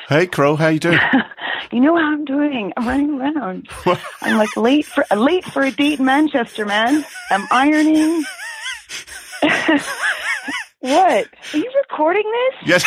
Hey, Crow, how you doing? You know how I'm doing. I'm running around. I'm like late for a date in Manchester, man. I'm ironing. What? Are you recording this? Yes.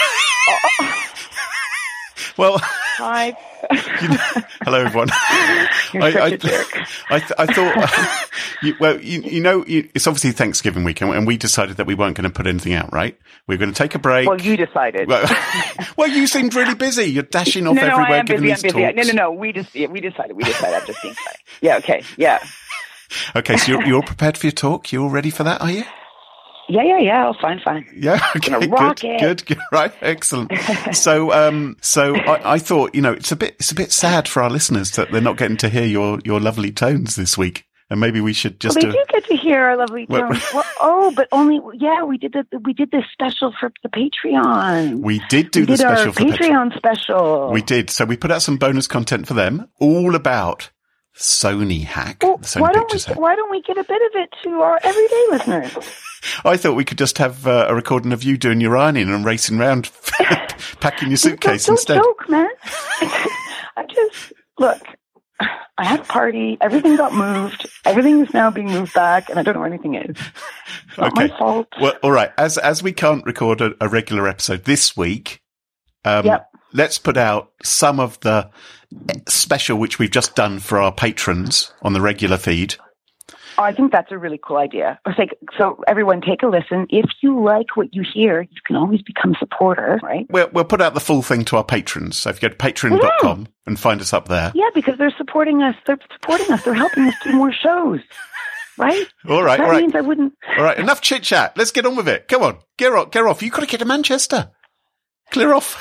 Well, hi. Hello, everyone. You're such a jerk. I thought, it's obviously Thanksgiving week, and we decided that we weren't going to put anything out, right? We were going to take a break. Well, you decided. Well, you seemed really busy. You're dashing off everywhere, I am giving busy. these I'm busy. talks. No. We decided. I'm just being funny. Yeah. Okay. Yeah. Okay. So you're all prepared for your talk? You all ready for that? Are you? Yeah. Oh, fine. Yeah. Okay. Good. Right. Excellent. So I thought, it's a bit sad for our listeners that they're not getting to hear your lovely tones this week, and maybe we should just. Well, they do get to hear our lovely tones. But only. Yeah, we did this special for the Patreon. We did the special our for Patreon special. We did. So we put out some bonus content for them, all about Sony hack. Well, the Sony Pictures hack. Why don't we get a bit of it to our everyday listeners? I thought we could just have a recording of you doing your ironing and racing around, packing your suitcase instead. Don't joke, man. Look. I had a party. Everything got moved. Everything is now being moved back, and I don't know where anything is. It's not my fault. Well, all right. As we can't record a regular episode this week, let's put out some of the special which we've just done for our patrons on the regular feed. Oh, I think that's a really cool idea. So everyone take a listen. If you like what you hear, you can always become a supporter, right? We'll put out the full thing to our patrons. So if you go to patreon.com and find us up there. Yeah, because they're supporting us. They're helping us do more shows, right? All right. That means I wouldn't. All right. Enough chit chat. Let's get on with it. Come on. Get off. You've got to get to Manchester. Clear off.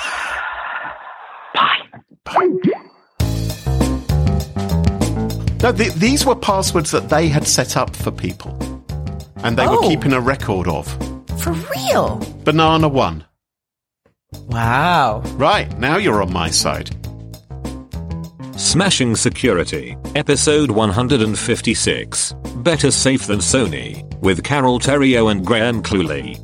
Bye. No, these were passwords that they had set up for people, and they were keeping a record of. For real? Banana 1. Wow. Right, now you're on my side. Smashing Security, episode 156. Better Safe Than Sony, with Carol Theriault and Graham Cluley.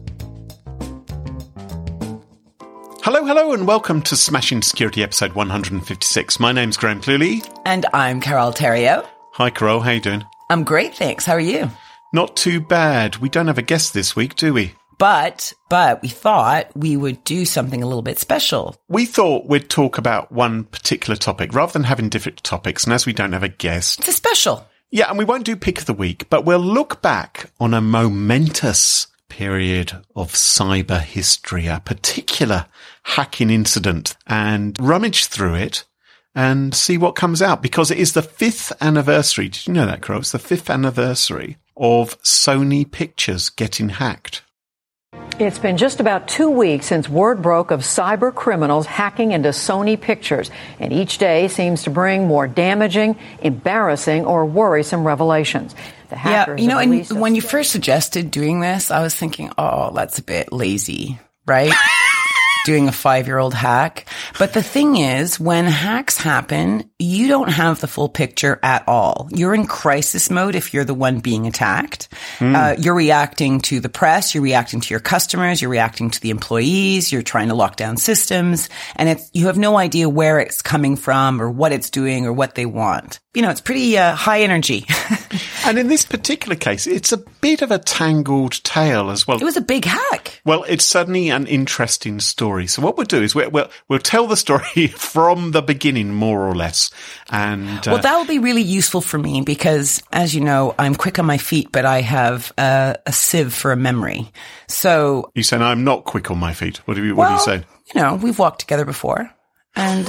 Hello, and welcome to Smashing Security, episode 156. My name's Graham Cluley. And I'm Carol Theriault. Hi, Carol. How you doing? I'm great, thanks. How are you? Not too bad. We don't have a guest this week, do we? But we thought we would do something a little bit special. We thought we'd talk about one particular topic, rather than having different topics, and as we don't have a guest... It's a special. Yeah, and we won't do Pick of the Week, but we'll look back on a momentous period of cyber history, a particular hacking incident, and rummage through it and see what comes out, because it is the 5th anniversary. Did you know that, Crow? It's the 5th anniversary of Sony Pictures getting hacked. It's been just about 2 weeks since word broke of cyber criminals hacking into Sony Pictures, and each day seems to bring more damaging, embarrassing, or worrisome revelations. The hackers and when you first suggested doing this, I was thinking, that's a bit lazy, right? Doing a 5-year-old hack. But the thing is, when hacks happen, you don't have the full picture at all. You're in crisis mode if you're the one being attacked. You're reacting to the press, you're reacting to your customers, you're reacting to the employees, you're trying to lock down systems, and you have no idea where it's coming from or what it's doing or what they want. It's pretty high energy. And in this particular case, it's a bit of a tangled tale as well. It was a big hack. Well, it's certainly an interesting story. So what we'll do is we'll tell the story from the beginning, more or less. And well, that will be really useful for me because, as you know, I'm quick on my feet, but I have a sieve for a memory. So you saying I'm not quick on my feet? What are you saying? We've walked together before. And,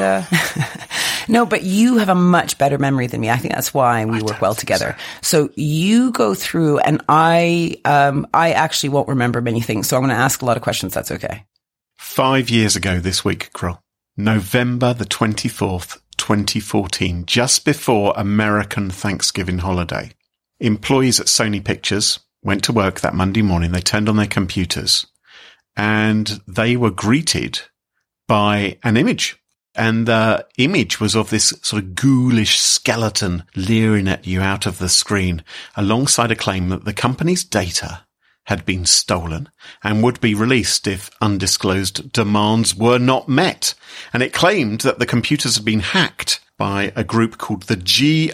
no, but you have a much better memory than me. I think that's why we work well together. So you go through and I actually won't remember many things. So I'm going to ask a lot of questions. That's okay. 5 years ago this week, Krill, November the 24th, 2014, just before American Thanksgiving holiday, employees at Sony Pictures went to work that Monday morning. They turned on their computers and they were greeted by an image. And the image was of this sort of ghoulish skeleton leering at you out of the screen, alongside a claim that the company's data had been stolen and would be released if undisclosed demands were not met. And it claimed that the computers had been hacked by a group called the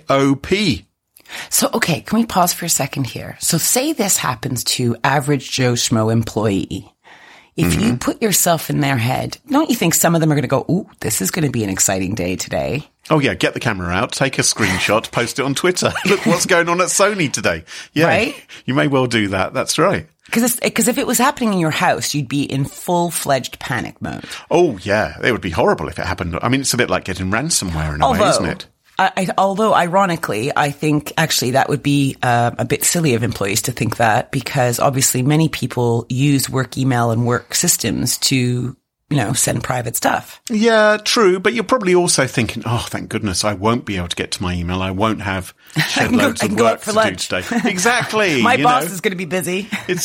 GOP. So, okay, can we pause for a second here? So say this happens to average Joe Schmo employee. If you put yourself in their head, don't you think some of them are going to go, ooh, this is going to be an exciting day today? Oh, yeah, get the camera out, take a screenshot, post it on Twitter. Look what's going on at Sony today. Yeah, right? You may well do that. That's right. Because if it was happening in your house, you'd be in full-fledged panic mode. Oh, yeah, it would be horrible if it happened. I mean, it's a bit like getting ransomware in a way, isn't it? Although, ironically, I think actually that would be a bit silly of employees to think that, because obviously many people use work email and work systems to, send private stuff. Yeah, true. But you're probably also thinking, oh, thank goodness, I won't be able to get to my email. I won't have shed loads of work to do today. Exactly. My boss is going to be busy.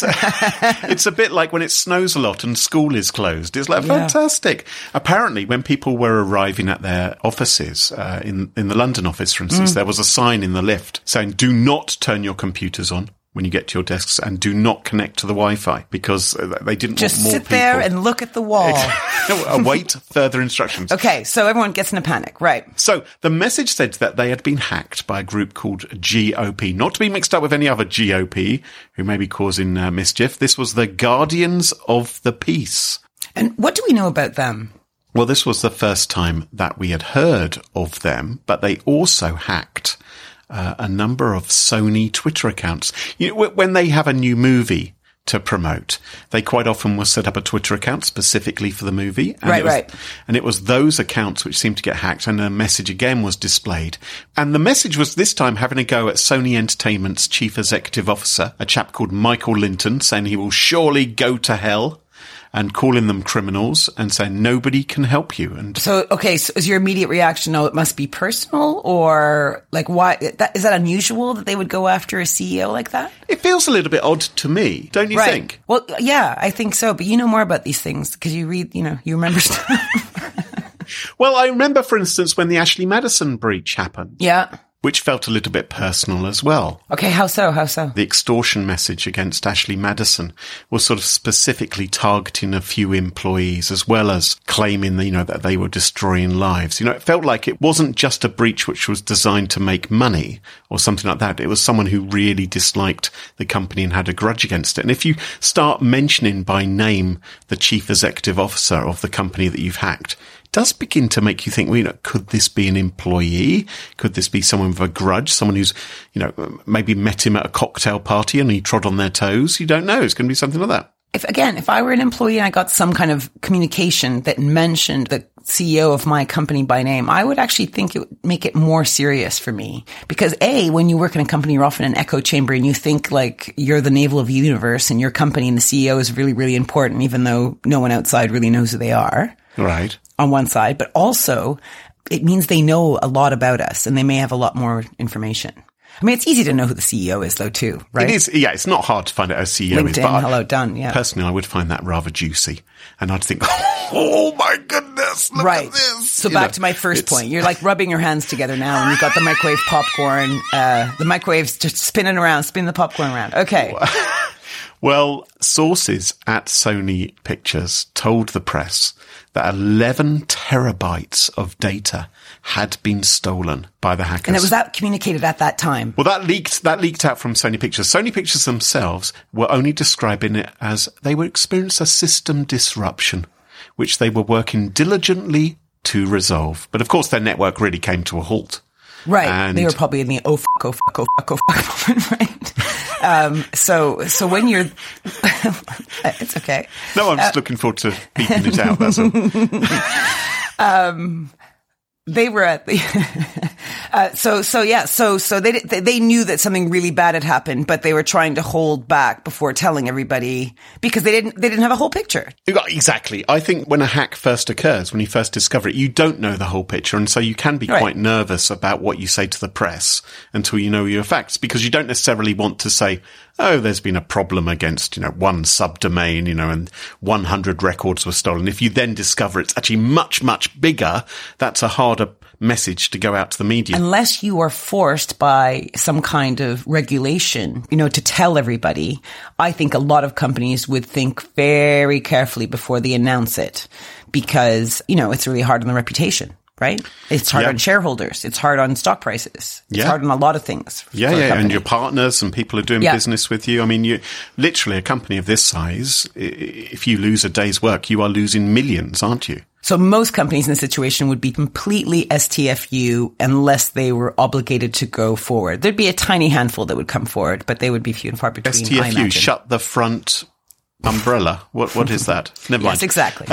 It's a bit like when it snows a lot and school is closed. It's like, fantastic. Apparently, when people were arriving at their offices, in the London office, for instance, there was a sign in the lift saying, do not turn your computers on when you get to your desks, and do not connect to the Wi-Fi, because they didn't want more people. Just sit there and look at the wall. Await further instructions. Okay, so everyone gets in a panic, right? So the message said that they had been hacked by a group called GOP, not to be mixed up with any other GOP who may be causing mischief. This was the Guardians of the Peace. And what do we know about them? Well, this was the first time that we had heard of them, but they also hacked a number of Sony Twitter accounts. When they have a new movie to promote, they quite often will set up a Twitter account specifically for the movie. And right. And it was those accounts which seemed to get hacked, and a message again was displayed. And the message was this time having a go at Sony Entertainment's chief executive officer, a chap called Michael Linton, saying he will surely go to hell, and calling them criminals and saying nobody can help you. And so is your immediate reaction, it must be personal, or like why? Is that unusual that they would go after a CEO like that? It feels a little bit odd to me, don't you think? Well, yeah, I think so. But you know more about these things because you read, you remember stuff. Well, I remember, for instance, when the Ashley Madison breach happened. Yeah. Which felt a little bit personal as well. Okay, how so? The extortion message against Ashley Madison was sort of specifically targeting a few employees, as well as claiming, that they were destroying lives. It felt like it wasn't just a breach which was designed to make money or something like that. It was someone who really disliked the company and had a grudge against it. And if you start mentioning by name the chief executive officer of the company that you've hacked, does begin to make you think, could this be an employee? Could this be someone with a grudge? Someone who's, maybe met him at a cocktail party and he trod on their toes? You don't know. It's going to be something like that. If I were an employee and I got some kind of communication that mentioned the CEO of my company by name, I would actually think it would make it more serious for me. Because when you work in a company, you're often in an echo chamber and you think like you're the navel of the universe and your company and the CEO is really, really important, even though no one outside really knows who they are. Right. On one side, but also it means they know a lot about us and they may have a lot more information. I mean, it's easy to know who the CEO is though too, right? It is. Yeah. It's not hard to find out who CEO LinkedIn, is. But hello, done. Yeah. Personally, I would find that rather juicy. And I'd think, oh my goodness, look at this. So back to my first point. You're like rubbing your hands together now and you've got the microwave popcorn, the microwave's just spinning the popcorn around. Okay. Well, sources at Sony Pictures told the press that 11 terabytes of data had been stolen by the hackers. And was that communicated at that time? Well, that leaked out from Sony Pictures. Sony Pictures themselves were only describing it as they would experience a system disruption, which they were working diligently to resolve. But of course, their network really came to a halt. Right. And they were probably in the oh fuck moment, right? So when you're, it's okay. No, I'm just looking forward to beeping it out. That's all. They were at the, so they knew that something really bad had happened, but they were trying to hold back before telling everybody because they didn't have a whole picture. Exactly. I think when a hack first occurs, when you first discover it, you don't know the whole picture. And so you can be quite nervous about what you say to the press until you know your facts, because you don't necessarily want to say, oh, there's been a problem against, one subdomain, and 100 records were stolen. If you then discover it's actually much, much bigger, that's a harder message to go out to the media. Unless you are forced by some kind of regulation, you know, to tell everybody, I think a lot of companies would think very carefully before they announce it because, you know, it's really hard on the reputation. Right? It's hard on shareholders. It's hard on stock prices. It's hard on a lot of things. And your partners and people who are doing business with you. I mean, you literally a company of this size, if you lose a day's work, you are losing millions, aren't you? So most companies in this situation would be completely STFU unless they were obligated to go forward. There'd be a tiny handful that would come forward, but they would be few and far between. STFU, shut the front umbrella. What is that? Never mind. Yes, exactly.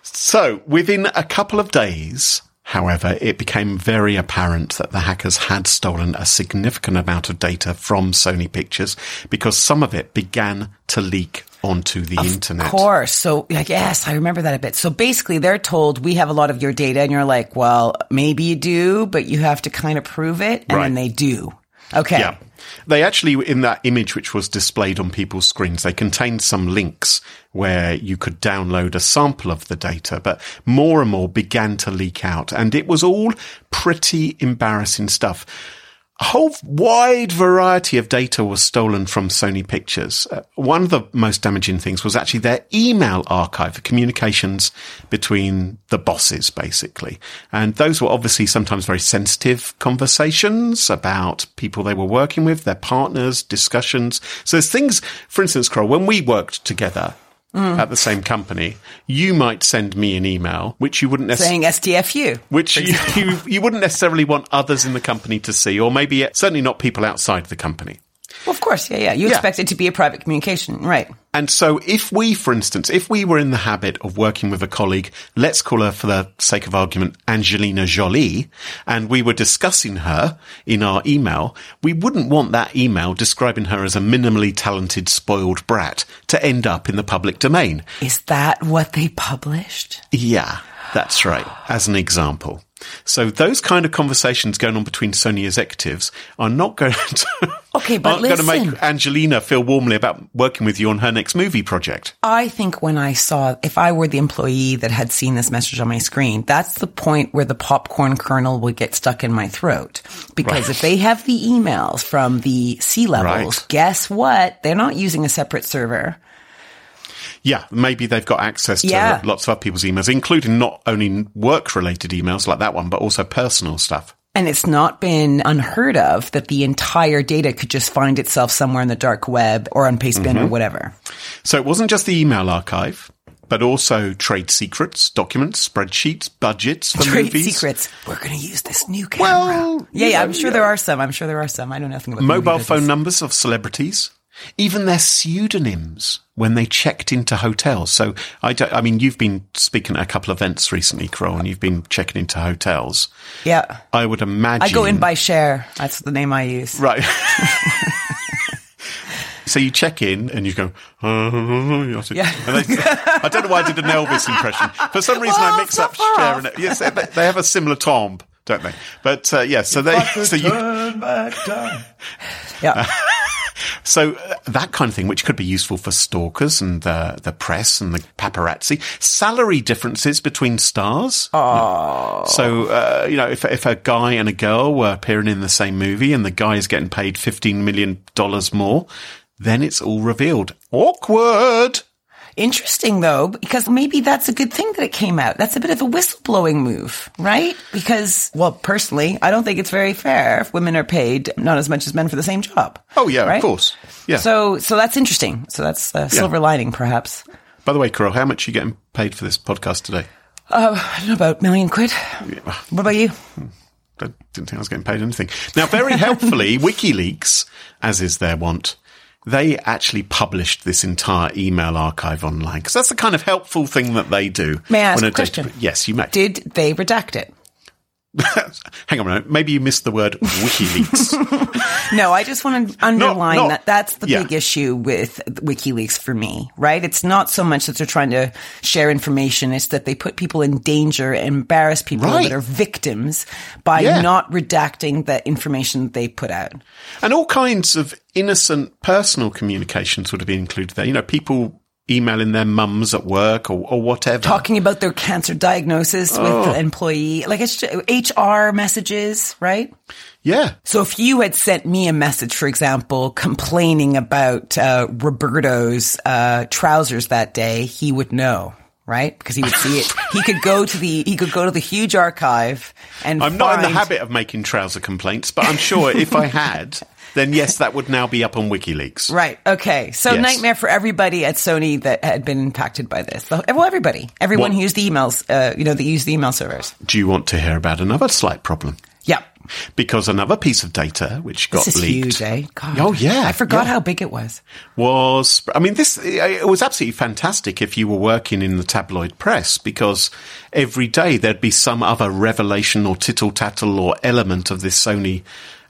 So within a couple of days, however, it became very apparent that the hackers had stolen a significant amount of data from Sony Pictures because some of it began to leak onto the internet. Of course. So, yes, I remember that a bit. So basically, they're told, we have a lot of your data, and you're like, well, maybe you do, but you have to kind of prove it, and then they do. Okay. Yeah. They actually, in that image which was displayed on people's screens, they contained some links where you could download a sample of the data, but more and more began to leak out. And it was all pretty embarrassing stuff. A whole wide variety of data was stolen from Sony Pictures. One of the most damaging things was actually their email archive, the communications between the bosses, basically. And those were obviously sometimes very sensitive conversations about people they were working with, their partners, discussions. So there's things, for instance, Kroll, when we worked together, at the same company, you might send me an email, which you wouldn't necessarily... Saying STFU. Which you wouldn't necessarily want others in the company to see, or maybe certainly not people outside the company. Well, of course, You expect it to be a private communication, right? And so if we, for instance, if we were in the habit of working with a colleague, let's call her for the sake of argument, Angelina Jolie, and we were discussing her in our email, we wouldn't want that email describing her as a minimally talented, spoiled brat to end up in the public domain. Is that what they published? Yeah, that's right, as an example. So those kind of conversations going on between Sony executives are not going to, going to make Angelina feel warmly about working with you on her next movie project. I think when I saw, if I were the employee that had seen this message on my screen, that's the point where the popcorn kernel would get stuck in my throat. Because if they have the emails from the C-levels, guess what? They're not using a separate server. Yeah, maybe they've got access to lots of other people's emails, including not only work-related emails like that one, but also personal stuff. And it's not been unheard of that the entire data could just find itself somewhere in the dark web or on Pastebin or whatever. So it wasn't just the email archive, but also trade secrets, documents, spreadsheets, budgets for movies. Trade secrets. We're going to use this new camera. Well, I'm sure there are some. I'm sure there are some. I know nothing about mobile phone numbers of celebrities. Even their pseudonyms when they checked into hotels. So, I mean, you've been speaking at a couple of events recently, Kroll, and you've been checking into hotels. Yeah. I would imagine... I go in by Cher. That's the name I use. Right. So you check in and you go, and I don't know why I did an Elvis impression. For some reason I mix up Cher and... Yes, they have a similar timbre, don't they? But, so you... Turn back time. Yeah. So that kind of thing, which could be useful for stalkers and the press and the paparazzi. Salary differences between stars. Oh. So, if a guy and a girl were appearing in the same movie and the guy is getting paid $15 million more, then it's all revealed. Awkward. Interesting, though, because maybe that's a good thing that it came out. That's a bit of a whistleblowing move, right? Because, well, personally, I don't think it's very fair if women are paid not as much as men for the same job. Oh, yeah, right? Of course. Yeah. So that's interesting. So that's a silver lining, perhaps. By the way, Carol, how much are you getting paid for this podcast today? I don't know, about £1 million. What about you? I didn't think I was getting paid anything. Now, very helpfully, WikiLeaks, as is their wont, they actually published this entire email archive online because that's the kind of helpful thing that they do. May I ask a question? Yes, you may. Did they redact it? Hang on a minute. Maybe you missed the word WikiLeaks. No, I just want to underline that's the big issue with WikiLeaks for me, right? It's not so much that they're trying to share information. It's that they put people in danger, embarrass people that are victims by not redacting the information that they put out. And all kinds of innocent personal communications would have been included there. You know, people emailing their mums at work or whatever. Talking about their cancer diagnosis with the employee. Like it's just HR messages, right? Yeah. So if you had sent me a message, for example, complaining about Roberto's trousers that day, he would know. Right? Because he would see it. He could go to the huge archive and I'm not in the habit of making trouser complaints, but I'm sure if I had, then yes, that would now be up on WikiLeaks. Right. Okay. So Yes. nightmare for everybody at Sony that had been impacted by this. Well, everybody. Everyone who used the emails, that used the email servers. Do you want to hear about another slight problem? Yeah. Because another piece of data which got This is leaked. huge, eh? God. Oh, yeah. I forgot yeah. how big it was. It was absolutely fantastic if you were working in the tabloid press, because every day there'd be some other revelation or tittle-tattle or element of this Sony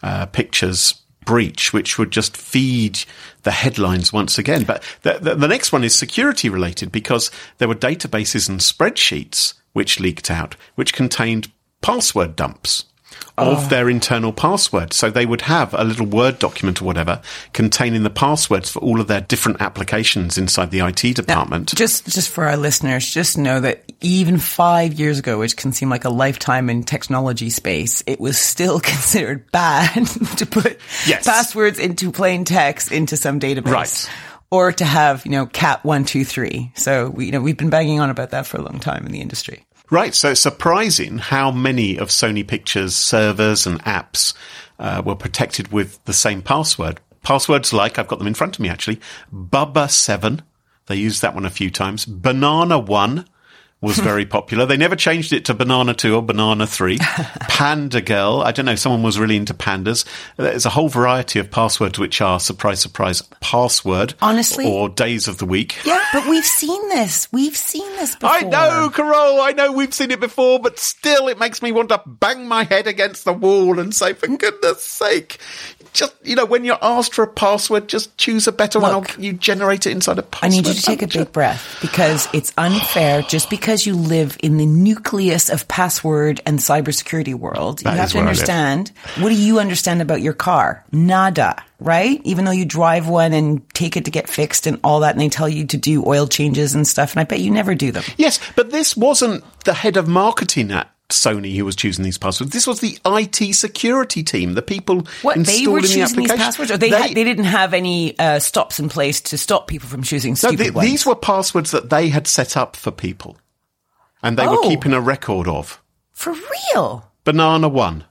Pictures breach, which would just feed the headlines once again. But the next one is security related, because there were databases and spreadsheets which leaked out, which contained password dumps of their internal password. So they would have a little Word document or whatever containing the passwords for all of their different applications inside the IT department. Now, just for our listeners, just know that even 5 years ago, which can seem like a lifetime in technology space, it was still considered bad to put passwords into plain text into some database. Right. Or to have, cat 123. So we've been banging on about that for a long time in the industry. Right, so it's surprising how many of Sony Pictures' servers and apps were protected with the same password. Passwords like, I've got them in front of me actually, Bubba7, they used that one a few times, Banana1 was very popular. They never changed it to Banana 2 or Banana 3. Panda Girl, I don't know, someone was really into pandas. There's a whole variety of passwords which are, surprise, surprise, password. Honestly. Or days of the week. Yeah, but we've seen this. We've seen this before. I know, Carol, I know we've seen it before, but still it makes me want to bang my head against the wall and say, for goodness sake, just, when you're asked for a password, just choose a better one, or you generate it inside a password. I need you to take a big breath, because it's unfair just because you live in the nucleus of password and cybersecurity world. You have to understand, what do you understand about your car? Nada, right? Even though you drive one and take it to get fixed and all that, and they tell you to do oil changes and stuff, and I bet you never do them. Yes, but this wasn't the head of marketing at Sony who was choosing these passwords. This was the IT security team, the people installing they were choosing the application. These passwords, or they didn't have any stops in place to stop people from choosing stupid ones? These were passwords that they had set up for people, and they were keeping a record of. For real? Banana 1.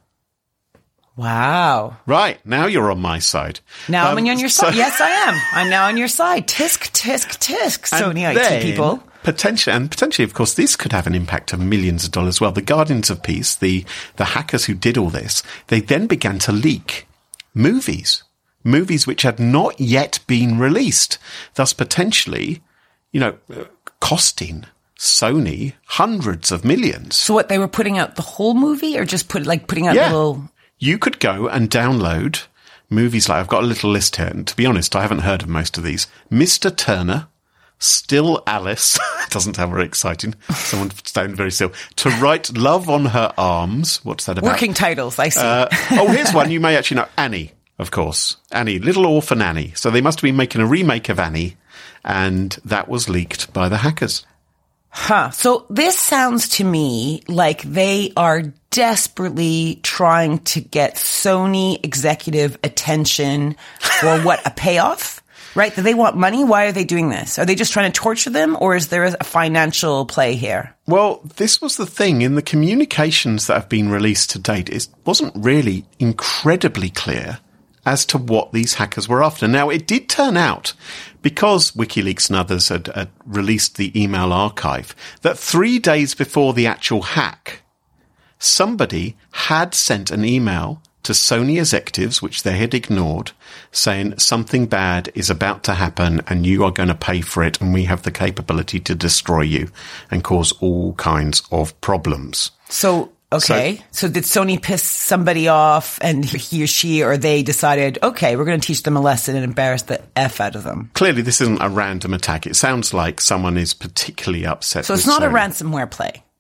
Wow. Right, now you're on my side. Now I'm on your side. Yes, I am. I'm now on your side. Tisk, tisk, tisk, Sony IT people. Potentially, of course, this could have an impact of millions of dollars. Well, the Guardians of Peace, the hackers who did all this, they then began to leak movies which had not yet been released, thus potentially, costing Sony hundreds of millions. So what, they were putting out the whole movie, or just putting out little... You could go and download movies like, I've got a little list here, and to be honest, I haven't heard of most of these. Mr. Turner, Still Alice, doesn't sound very exciting. Someone standing very still. To Write Love on Her Arms. What's that about? Working titles, I see. Here's one you may actually know. Annie, of course. Annie, Little Orphan Annie. So they must have been making a remake of Annie, and that was leaked by the hackers. Huh. So this sounds to me like they are desperately trying to get Sony executive attention for what, a payoff? Right? Do they want money? Why are they doing this? Are they just trying to torture them, or is there a financial play here? Well, this was the thing. In the communications that have been released to date, it wasn't really incredibly clear as to what these hackers were after. Now, it did turn out, because WikiLeaks and others had released the email archive, that 3 days before the actual hack, somebody had sent an email to Sony executives, which they had ignored, saying something bad is about to happen and you are going to pay for it, and we have the capability to destroy you and cause all kinds of problems. So did Sony piss somebody off, and he or she or they decided, okay, we're going to teach them a lesson and embarrass the F out of them? Clearly, this isn't a random attack. It sounds like someone is particularly upset. So it's not a ransomware play.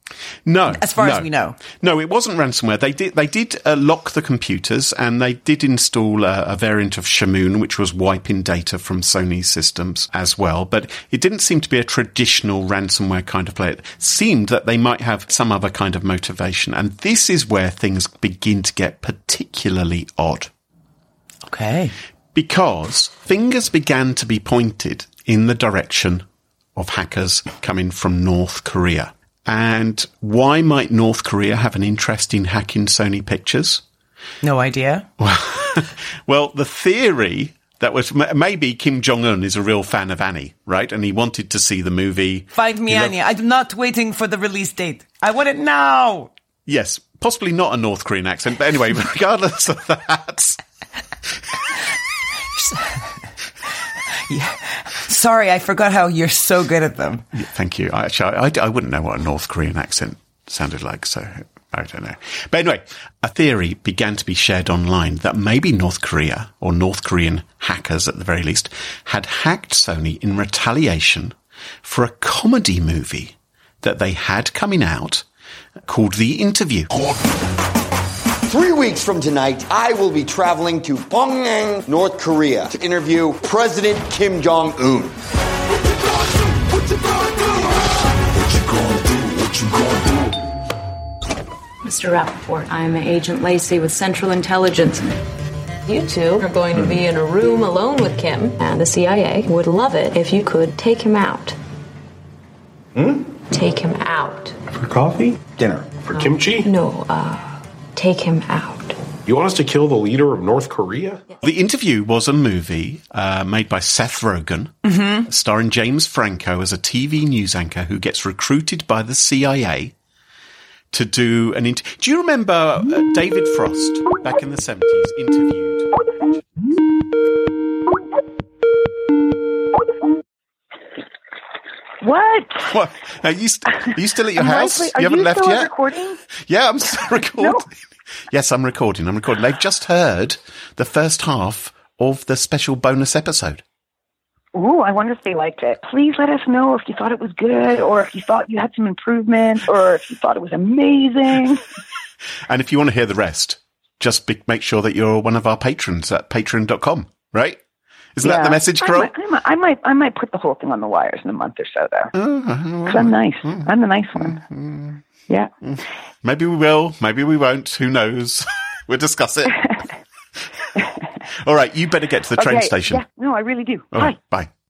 No, as far as we know. No, it wasn't ransomware. They did lock the computers, and they did install a variant of Shamoon, which was wiping data from Sony's systems as well. But it didn't seem to be a traditional ransomware kind of play. It seemed that they might have some other kind of motivation, and this is where things begin to get particularly odd. Okay. Because fingers began to be pointed in the direction of hackers coming from North Korea. And why might North Korea have an interest in hacking Sony Pictures? No idea. Well, the theory that was maybe Kim Jong-un is a real fan of Annie, right? And he wanted to see the movie. Find me Annie. I'm not waiting for the release date. I want it now. Yes, possibly not a North Korean accent. But anyway, regardless of that. Yeah. Sorry, I forgot how you're so good at them. Yeah, thank you. I wouldn't know what a North Korean accent sounded like, so I don't know. But anyway, a theory began to be shared online that maybe North Korea, or North Korean hackers at the very least, had hacked Sony in retaliation for a comedy movie that they had coming out called The Interview. 3 weeks from tonight, I will be traveling to Pyongyang, North Korea, to interview President Kim Jong-un. Mr. Rappaport, I'm Agent Lacey with Central Intelligence. You two are going to be in a room alone with Kim, and the CIA would love it if you could take him out. Take him out. For coffee? Dinner? For kimchi? No, take him out. You want us to kill the leader of North Korea? The Interview was a movie made by Seth Rogen, starring James Franco as a TV news anchor who gets recruited by the CIA to do an interview. Do you remember David Frost back in the 70s interviewed? What? Are you still at your house? Are you haven't left still yet? Recording? Yeah, I'm still recording. No. Yes, I'm recording. They've just heard the first half of the special bonus episode. Ooh, I wonder if they liked it. Please let us know if you thought it was good, or if you thought you had some improvements, or if you thought it was amazing. And if you want to hear the rest, just make sure that you're one of our patrons at patreon.com, right? Isn't that the message, Crow? I might put the whole thing on the wires in a month or so, though. Because I'm nice. I'm the nice one. Yeah. Maybe we will. Maybe we won't. Who knows? We'll discuss it. All right. You better get to the train station. Yeah. No, I really do. All Bye. Right, bye.